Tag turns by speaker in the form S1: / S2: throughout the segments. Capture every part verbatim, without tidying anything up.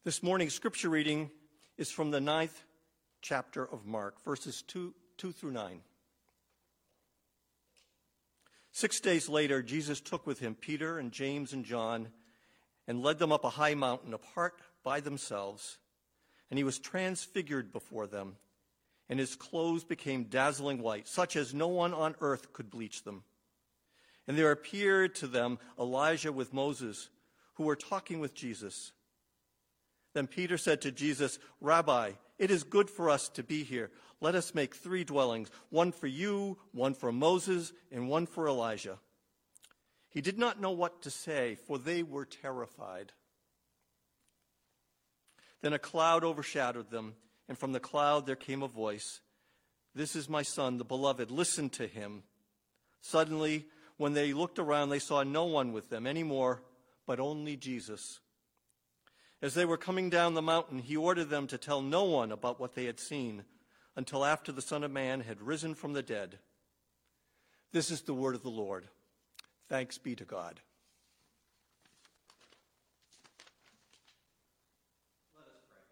S1: This morning's scripture reading is from the ninth chapter of Mark, verses two, two through nine. Six days later, Jesus took with him Peter and James and John and led them up a high mountain apart by themselves, and he was transfigured before them, and his clothes became dazzling white, such as no one on earth could bleach them. And there appeared to them Elijah with Moses, who were talking with Jesus. Then Peter said to Jesus, "Rabbi, it is good for us to be here. Let us make three dwellings, one for you, one for Moses, and one for Elijah." He did not know what to say, for they were terrified. Then a cloud overshadowed them, and from the cloud there came a voice, "This is my son, the beloved. Listen to him." Suddenly, when they looked around, they saw no one with them anymore, but only Jesus. As they were coming down the mountain, he ordered them to tell no one about what they had seen until after the Son of Man had risen from the dead. This is the word of the Lord. Thanks be to God. Let us pray.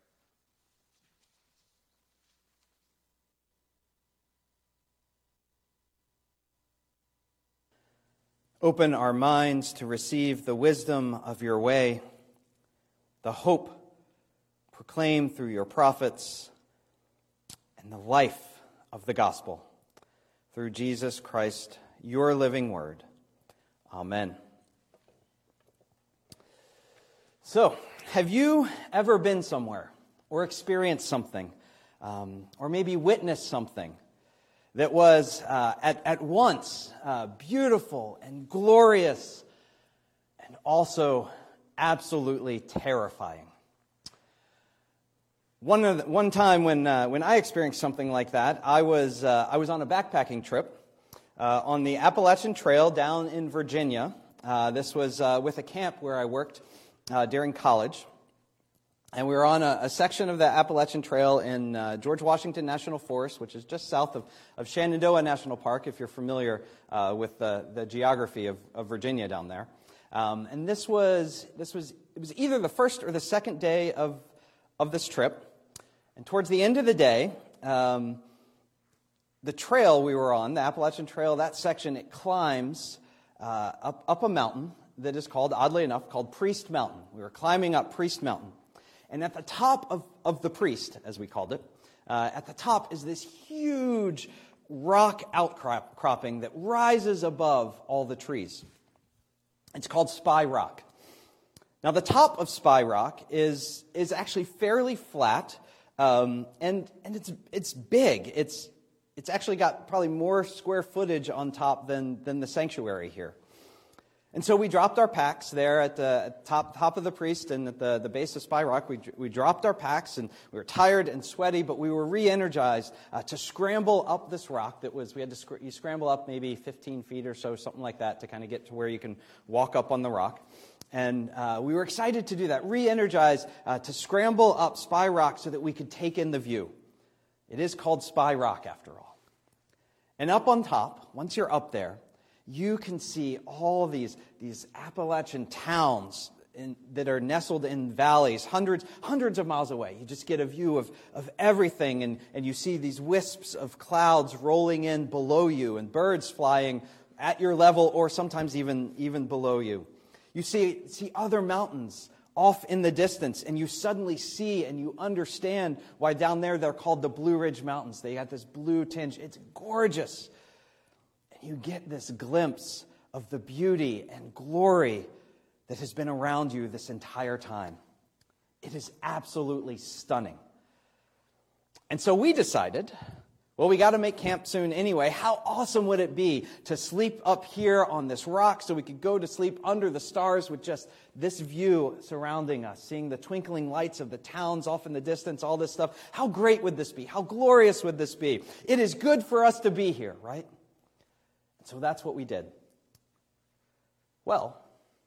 S2: Open our minds to receive the wisdom of your way, the hope proclaimed through your prophets, and the life of the gospel. Through Jesus Christ, your living word. Amen. So, have you ever been somewhere or experienced something, um, or maybe witnessed something that was uh, at, at once uh, beautiful and glorious and also absolutely terrifying? One of the, one time when uh, when I experienced something like that, I was uh, I was on a backpacking trip uh, on the Appalachian Trail down in Virginia. Uh, this was uh, with a camp where I worked uh, during college, and we were on a, a section of the Appalachian Trail in uh, George Washington National Forest, which is just south of, of Shenandoah National Park, if you're familiar uh, with the, the geography of, of Virginia down there. Um, and this was this was it was either the first or the second day of of this trip. And towards the end of the day, um, the trail we were on, the Appalachian Trail, that section, it climbs uh, up up a mountain that is called, oddly enough, called Priest Mountain. We were climbing up Priest Mountain, and at the top of of the Priest, as we called it, uh, at the top is this huge rock outcropping that rises above all the trees. It's called Spy Rock. Now, the top of Spy Rock is is actually fairly flat, um, and and it's it's big. It's it's actually got probably more square footage on top than than the sanctuary here. And so we dropped our packs there at the at top top of the Priest and at the, the base of Spy Rock. We we dropped our packs, and we were tired and sweaty, but we were re-energized uh, to scramble up this rock. That was we had to sc- you scramble up maybe fifteen feet or so, something like that, to kind of get to where you can walk up on the rock. And uh, we were excited to do that, re-energized uh, to scramble up Spy Rock so that we could take in the view. It is called Spy Rock, after all. And up on top, once you're up there, you can see all these, these Appalachian towns in, that are nestled in valleys, hundreds hundreds of miles away. You just get a view of, of everything, and, and you see these wisps of clouds rolling in below you, and birds flying at your level or sometimes even, even below you. You see, see other mountains off in the distance, and you suddenly see and you understand why down there they're called the Blue Ridge Mountains. They got this blue tinge. It's gorgeous. You get this glimpse of the beauty and glory that has been around you this entire time. It is absolutely stunning. And so we decided, well, we got to make camp soon anyway. How awesome would it be to sleep up here on this rock so we could go to sleep under the stars with just this view surrounding us, seeing the twinkling lights of the towns off in the distance, all this stuff. How great would this be? How glorious would this be? It is good for us to be here, right? So that's what we did. Well,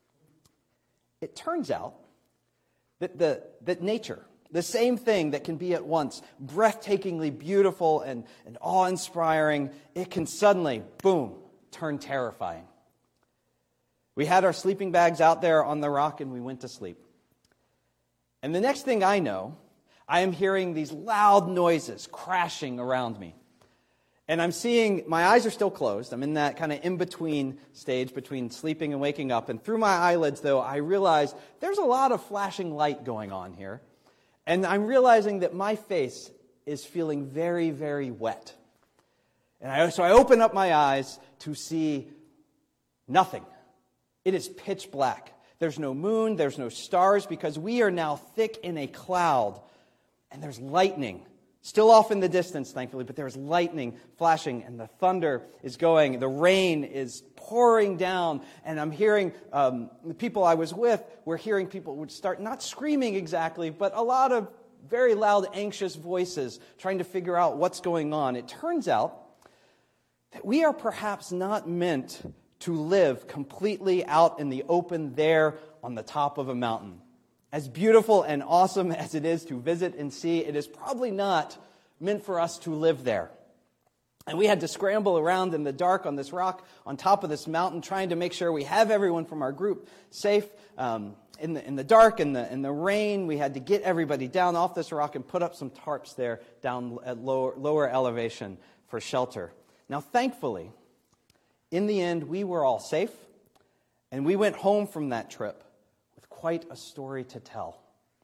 S2: it turns out that the that nature, the same thing that can be at once breathtakingly beautiful and, and awe-inspiring, it can suddenly, boom, turn terrifying. We had our sleeping bags out there on the rock, and we went to sleep. And the next thing I know, I am hearing these loud noises crashing around me. And I'm seeing, my eyes are still closed. I'm in that kind of in-between stage between sleeping and waking up. And through my eyelids, though, I realize there's a lot of flashing light going on here. And I'm realizing that my face is feeling very, very wet. And I, so I open up my eyes to see nothing. It is pitch black. There's no moon, there's no stars, because we are now thick in a cloud. And there's lightning. Still off in the distance, thankfully, but there's lightning flashing, and the thunder is going. The rain is pouring down, and I'm hearing um, the people I was with, we're hearing people would start not screaming exactly, but a lot of very loud, anxious voices trying to figure out what's going on. It turns out that we are perhaps not meant to live completely out in the open there on the top of a mountain. As beautiful and awesome as it is to visit and see, it is probably not meant for us to live there. And we had to scramble around in the dark on this rock on top of this mountain, trying to make sure we have everyone from our group safe. Um, in the in the dark, in the in the rain, we had to get everybody down off this rock and put up some tarps there down at lower lower elevation for shelter. Now, thankfully, in the end, we were all safe, and we went home from that trip with quite a story to tell.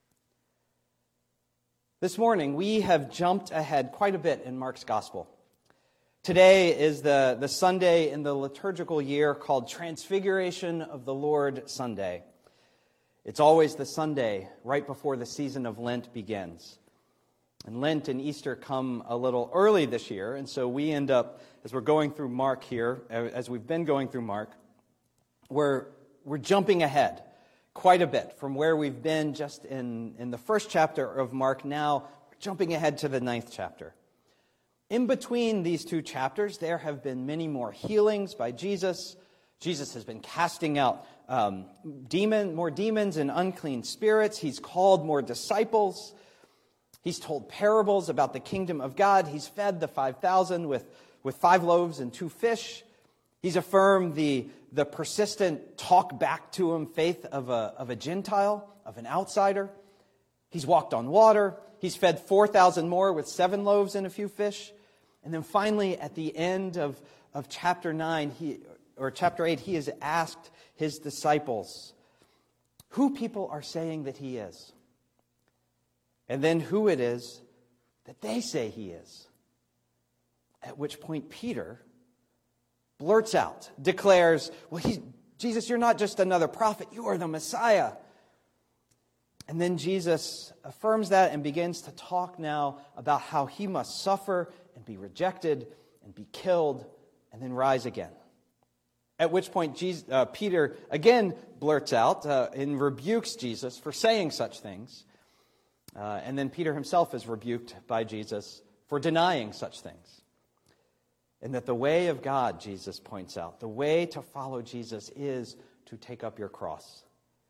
S2: This morning, we have jumped ahead quite a bit in Mark's Gospel. Today is the, the Sunday in the liturgical year called Transfiguration of the Lord Sunday. It's always the Sunday right before the season of Lent begins. And Lent and Easter come a little early this year, and so we end up, as we're going through Mark here, as we've been going through Mark, we're, we're jumping ahead quite a bit from where we've been just in, in the first chapter of Mark. Now we're jumping ahead to the ninth chapter. In between these two chapters, there have been many more healings by Jesus. Jesus has been casting out um, demon, more demons and unclean spirits. He's called more disciples. He's told parables about the kingdom of God. He's fed the five thousand with, with five loaves and two fish. He's affirmed the, the persistent talk back to him faith of a, of a Gentile, of an outsider. He's walked on water. He's fed four thousand more with seven loaves and a few fish. And then finally, at the end of, of chapter nine, he, or chapter eight, he has asked his disciples who people are saying that he is. And then who it is that they say he is. At which point Peter blurts out, declares, well, he's, Jesus, you're not just another prophet, you are the Messiah. And then Jesus affirms that and begins to talk now about how he must suffer and be rejected and be killed and then rise again. At which point Jesus, uh, Peter again blurts out uh, and rebukes Jesus for saying such things. Uh, and then Peter himself is rebuked by Jesus for denying such things. And that the way of God, Jesus points out, the way to follow Jesus is to take up your cross.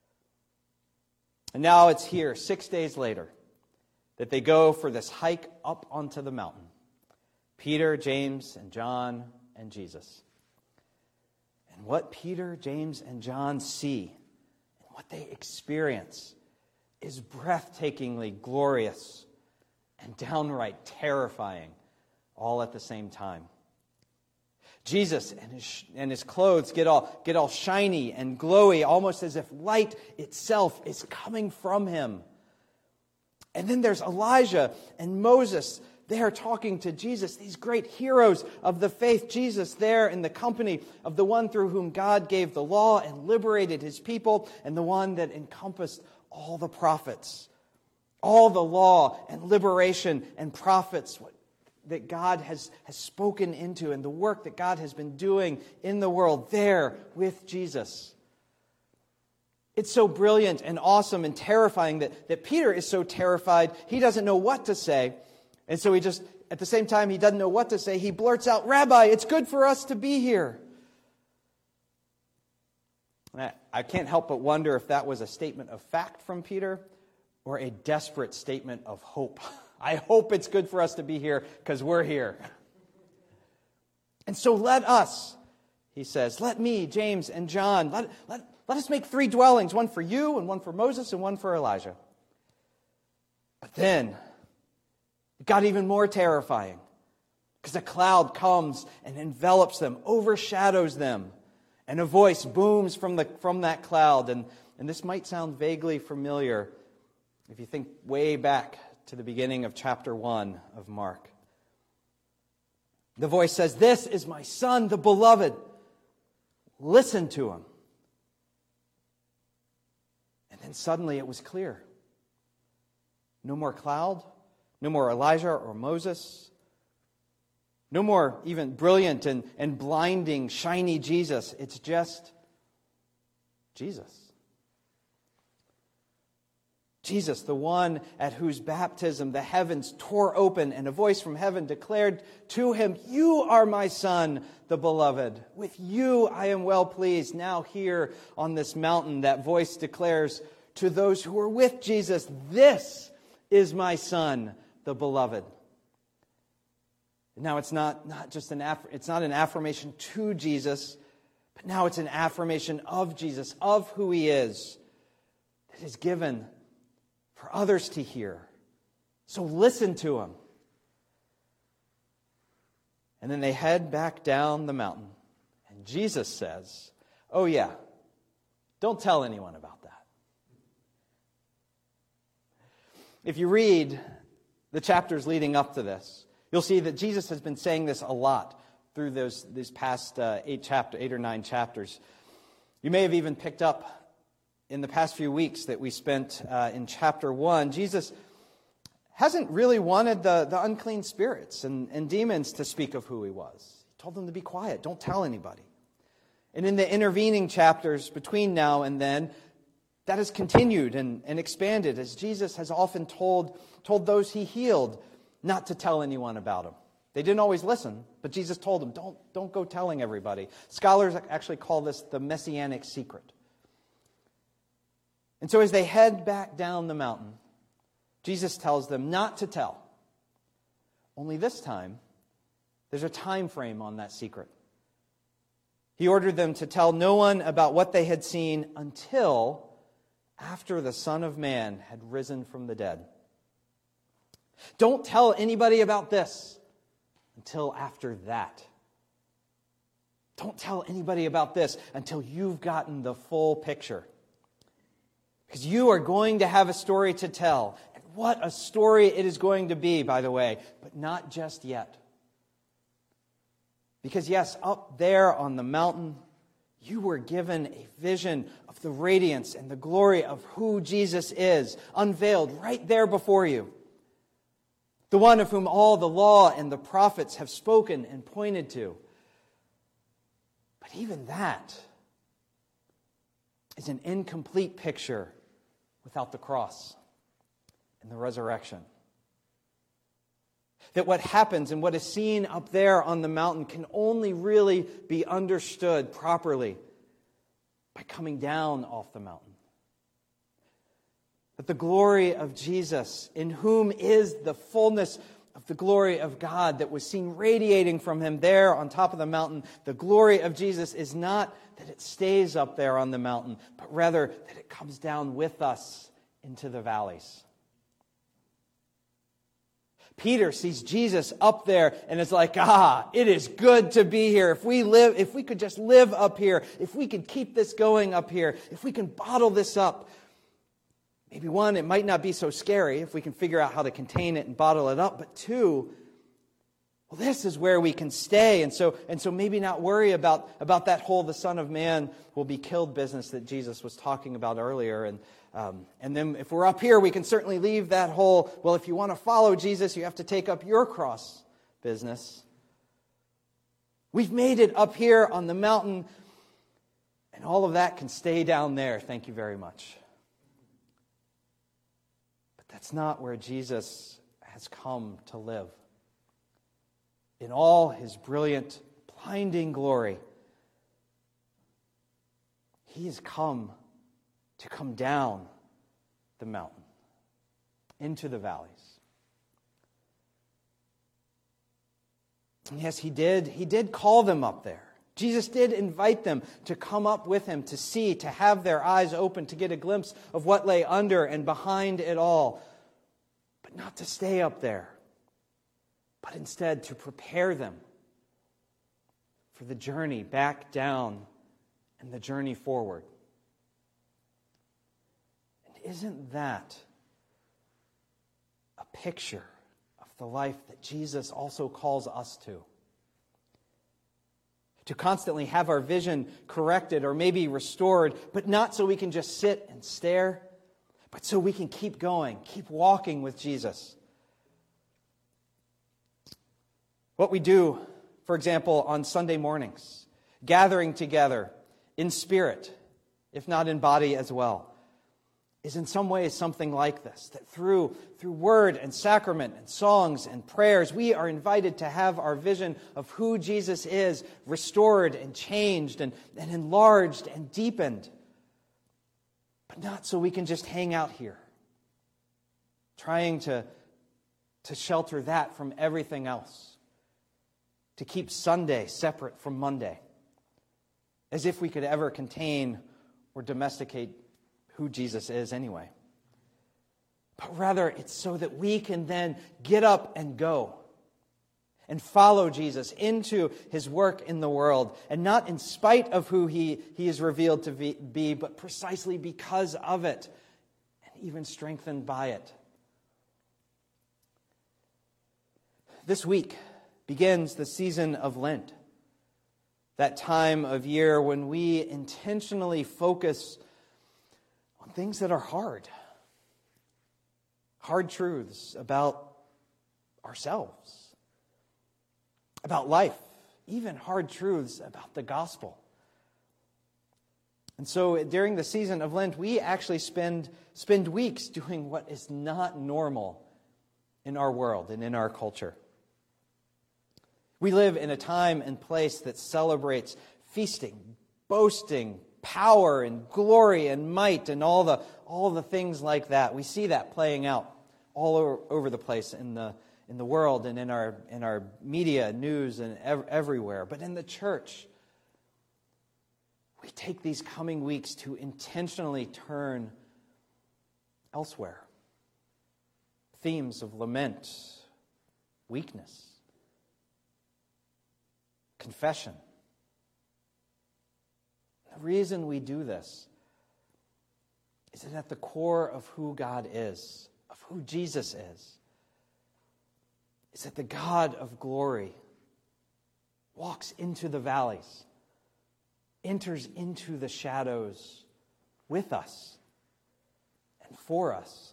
S2: And now it's here, six days later, that they go for this hike up onto the mountain. Peter, James, and John, and Jesus. And what Peter, James, and John see, and what they experience, is breathtakingly glorious and downright terrifying all at the same time. Jesus and his, and his clothes get all, get all shiny and glowy, almost as if light itself is coming from him. And then there's Elijah and Moses there talking to Jesus, these great heroes of the faith. Jesus there in the company of the one through whom God gave the law and liberated his people, and the one that encompassed all the prophets, all the law and liberation and prophets that God has, has spoken into, and the work that God has been doing in the world there with Jesus. It's so brilliant and awesome and terrifying that, that Peter is so terrified he doesn't know what to say. And so he just, at the same time he doesn't know what to say, he blurts out, "Rabbi, it's good for us to be here." I, I can't help but wonder if that was a statement of fact from Peter or a desperate statement of hope. I hope it's good for us to be here because we're here. And so let us, he says, let me, James, and John, let, let, let us make three dwellings, one for you and one for Moses and one for Elijah. Then it got even more terrifying because a cloud comes and envelops them, overshadows them, and a voice booms from the from that cloud. And, and this might sound vaguely familiar if you think way back to the beginning of chapter one of Mark. The voice says, "This is my Son, the beloved. Listen to him." And then suddenly it was clear. No more cloud, no more Elijah or Moses, no more even brilliant and, and blinding, shiny Jesus. It's just Jesus. Jesus, the one at whose baptism the heavens tore open and a voice from heaven declared to him, "You are my Son, the beloved. With you I am well pleased." Now here on this mountain, that voice declares to those who are with Jesus, "This is my Son, the beloved." Now it's not, not just an aff- it's not an affirmation to Jesus, but now it's an affirmation of Jesus, of who he is, that is given for others to hear. So listen to him. And then they head back down the mountain. And Jesus says, "Oh yeah, don't tell anyone about that." If you read the chapters leading up to this, you'll see that Jesus has been saying this a lot through those these past uh, eight chapter, eight or nine chapters. You may have even picked up in the past few weeks that we spent uh, in chapter one, Jesus hasn't really wanted the, the unclean spirits and, and demons to speak of who he was. He told them to be quiet, don't tell anybody. And in the intervening chapters between now and then, that has continued and, and expanded as Jesus has often told, told those he healed not to tell anyone about him. They didn't always listen, but Jesus told them, don't, don't go telling everybody. Scholars actually call this the messianic secret. And so as they head back down the mountain, Jesus tells them not to tell. Only this time, there's a time frame on that secret. He ordered them to tell no one about what they had seen until after the Son of Man had risen from the dead. Don't tell anybody about this until after that. Don't tell anybody about this until you've gotten the full picture. Because you are going to have a story to tell. And what a story it is going to be, by the way. But not just yet. Because yes, up there on the mountain, you were given a vision of the radiance and the glory of who Jesus is, unveiled right there before you. The one of whom all the law and the prophets have spoken and pointed to. But even that is an incomplete picture without the cross and the resurrection. That what happens and what is seen up there on the mountain can only really be understood properly by coming down off the mountain. That the glory of Jesus, in whom is the fullness of the glory of God that was seen radiating from him there on top of the mountain, the glory of Jesus is not that it stays up there on the mountain, but rather that it comes down with us into the valleys. Peter sees Jesus up there and is like, ah, it is good to be here. If we live, if we could just live up here, if we could keep this going up here, if we can bottle this up, maybe one, it might not be so scary if we can figure out how to contain it and bottle it up, but two, well, this is where we can stay. And so, and so maybe not worry about, about that whole the Son of Man will be killed business that Jesus was talking about earlier. And um, and then if we're up here, we can certainly leave that whole, well, if you want to follow Jesus, you have to take up your cross business. We've made it up here on the mountain, and all of that can stay down there. Thank you very much. But that's not where Jesus has come to live. In all his brilliant, blinding glory, he has come to come down the mountain into the valleys. And yes, he did. He did call them up there. Jesus did invite them to come up with him, to see, to have their eyes open, to get a glimpse of what lay under and behind it all. But not to stay up there, but instead to prepare them for the journey back down and the journey forward. And isn't that a picture of the life that Jesus also calls us to? To constantly have our vision corrected or maybe restored, but not so we can just sit and stare, but so we can keep going, keep walking with Jesus. What we do, for example, on Sunday mornings, gathering together in spirit, if not in body as well, is in some ways something like this, that through, through word and sacrament and songs and prayers, we are invited to have our vision of who Jesus is restored and changed and, and enlarged and deepened. But not so we can just hang out here, trying to, to shelter that from everything else, to keep Sunday separate from Monday, as if we could ever contain or domesticate who Jesus is anyway. But rather, it's so that we can then get up and go and follow Jesus into his work in the world, and not in spite of who he, he is revealed to be, but precisely because of it, and even strengthened by it. This week begins the season of Lent, that time of year when we intentionally focus on things that are hard. Hard truths about ourselves, about life, even hard truths about the gospel. And so during the season of Lent, we actually spend, spend weeks doing what is not normal in our world and in our culture. We live in a time and place that celebrates feasting, boasting, power and glory and might and all the all the things like that. We see that playing out all over, over the place in the in the world and in our in our media, news, and ev- everywhere. But in the church, we take these coming weeks to intentionally turn elsewhere. Themes of lament, weakness, confession. The reason we do this is that at the core of who God is, of who Jesus is, is that the God of glory walks into the valleys, enters into the shadows with us and for us.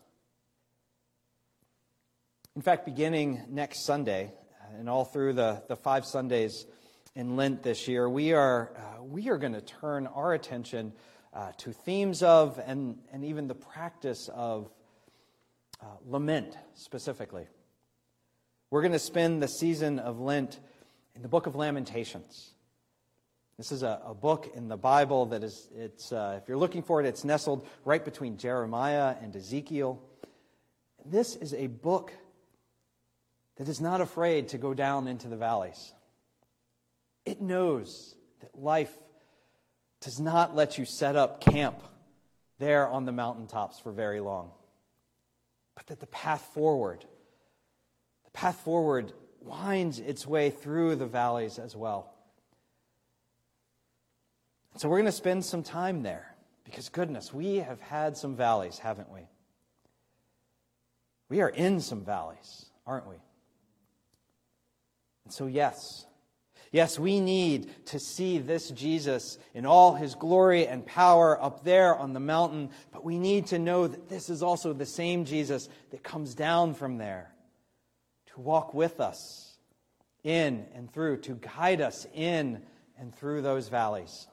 S2: In fact, beginning next Sunday, and all through the, the five Sundays in Lent this year, we are uh, we are going to turn our attention uh, to themes of and, and even the practice of uh, lament specifically. We're going to spend the season of Lent in the book of Lamentations. This is a, a book in the Bible that is, it's uh, if you're looking for it, it's nestled right between Jeremiah and Ezekiel. This is a book that is not afraid to go down into the valleys. It knows that life does not let you set up camp there on the mountaintops for very long, but that the path forward, the path forward winds its way through the valleys as well. So we're going to spend some time there because, goodness, we have had some valleys, haven't we? We are in some valleys, aren't we? And so, yes, yes, we need to see this Jesus in all his glory and power up there on the mountain, but we need to know that this is also the same Jesus that comes down from there to walk with us in and through, to guide us in and through those valleys.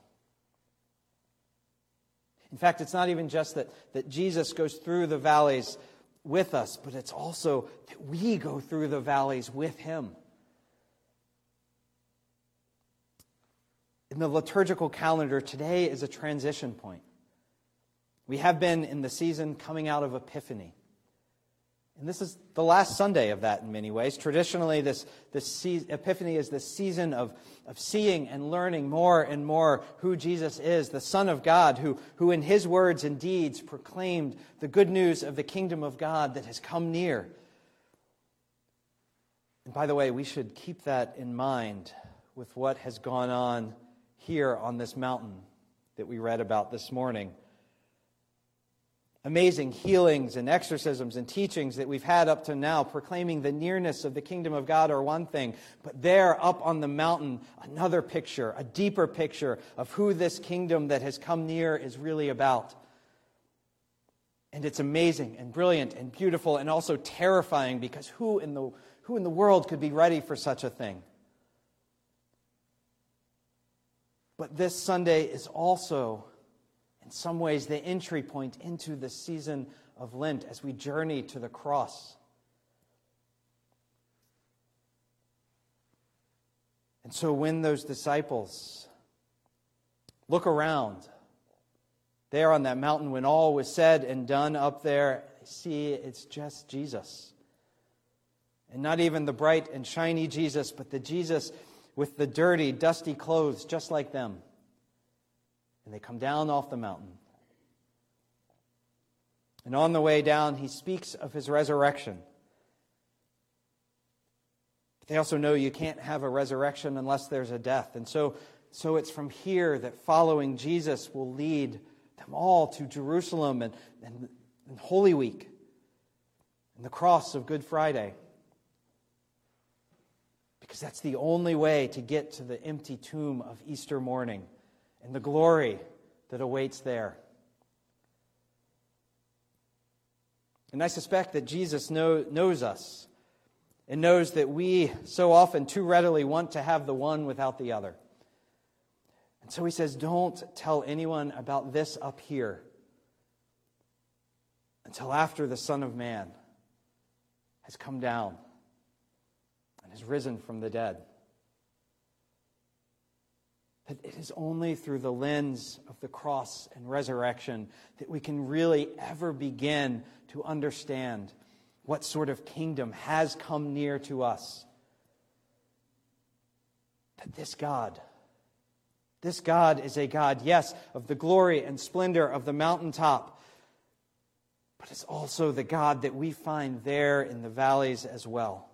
S2: In fact, it's not even just that, that Jesus goes through the valleys with us, but it's also that we go through the valleys with him. In the liturgical calendar, today is a transition point. We have been in the season coming out of Epiphany. And this is the last Sunday of that in many ways. Traditionally, this, this se- Epiphany is the season of, of seeing and learning more and more who Jesus is, the Son of God, who, who in his words and deeds proclaimed the good news of the kingdom of God that has come near, And by the way, we should keep that in mind with what has gone on here on this mountain that we read about this morning. Amazing healings and exorcisms and teachings that we've had up to now, proclaiming the nearness of the kingdom of God, are one thing. But there, up on the mountain, another picture, a deeper picture of who this kingdom that has come near is really about. And it's amazing and brilliant and beautiful and also terrifying, because who in the who in the world could be ready for such a thing? But this Sunday is also, in some ways, the entry point into the season of Lent as we journey to the cross. And so when those disciples look around there on that mountain, when all was said and done up there, they see it's just Jesus. And not even the bright and shiny Jesus, but the Jesus with the dirty, dusty clothes, just like them. And they come down off the mountain. And on the way down, he speaks of his resurrection. But they also know you can't have a resurrection unless there's a death. And so, so it's from here that following Jesus will lead them all to Jerusalem and, and, and Holy Week and the cross of Good Friday. Because that's the only way to get to the empty tomb of Easter morning and the glory that awaits there. And I suspect that Jesus know, knows us and knows that we so often too readily want to have the one without the other. And so he says, don't tell anyone about this up here until after the Son of Man has come down and has risen from the dead. That it is only through the lens of the cross and resurrection that we can really ever begin to understand what sort of kingdom has come near to us. That this God, this God is a God, yes, of the glory and splendor of the mountaintop, but it's also the God that we find there in the valleys as well.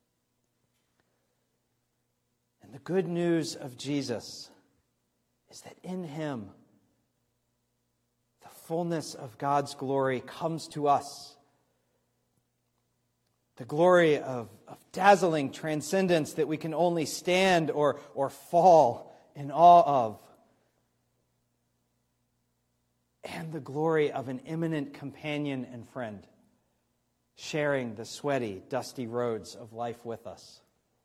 S2: And the good news of Jesus is that in him, the fullness of God's glory comes to us. The glory of, of dazzling transcendence that we can only stand or, or fall in awe of. And the glory of an imminent companion and friend, sharing the sweaty, dusty roads of life with us.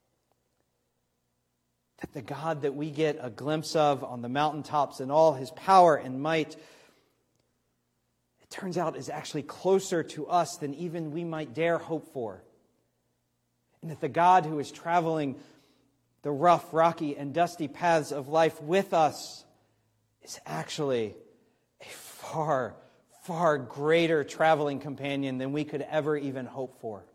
S2: That the God that we get a glimpse of on the mountaintops in all his power and might, it turns out is actually closer to us than even we might dare hope for. And that the God who is traveling the rough, rocky, and dusty paths of life with us is actually a far, far greater traveling companion than we could ever even hope for.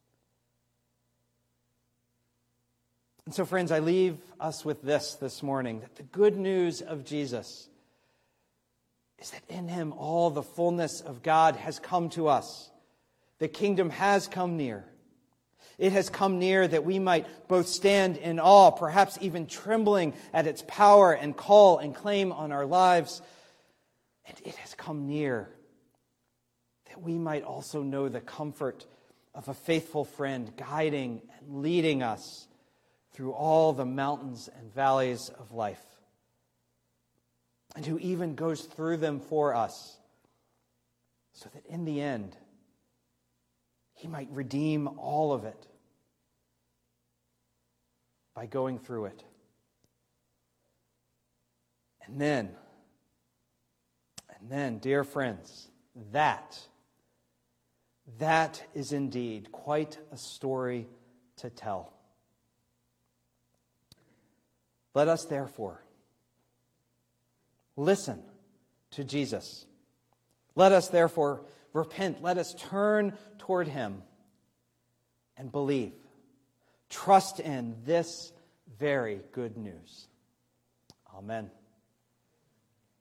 S2: And so, friends, I leave us with this this morning, that the good news of Jesus is that in him all the fullness of God has come to us. The kingdom has come near. It has come near that we might both stand in awe, perhaps even trembling at its power and call and claim on our lives. And it has come near that we might also know the comfort of a faithful friend guiding and leading us through all the mountains and valleys of life, and who even goes through them for us, so that in the end, he might redeem all of it by going through it. And then, and then, dear friends, that, that is indeed quite a story to tell. Let us therefore listen to Jesus. Let us therefore repent. Let us turn toward him and believe. Trust in this very good news. Amen.